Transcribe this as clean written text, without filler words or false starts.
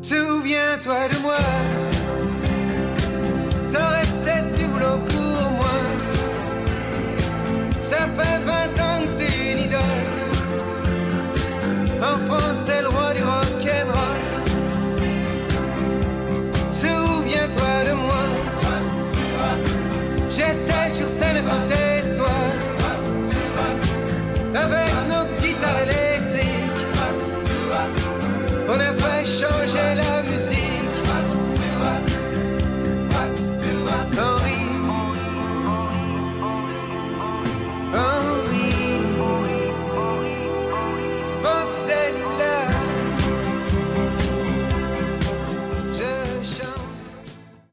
Souviens-toi de moi, t'aurais peut-être du boulot pour moi. Ça fait 20 ans que t'es une idole. En France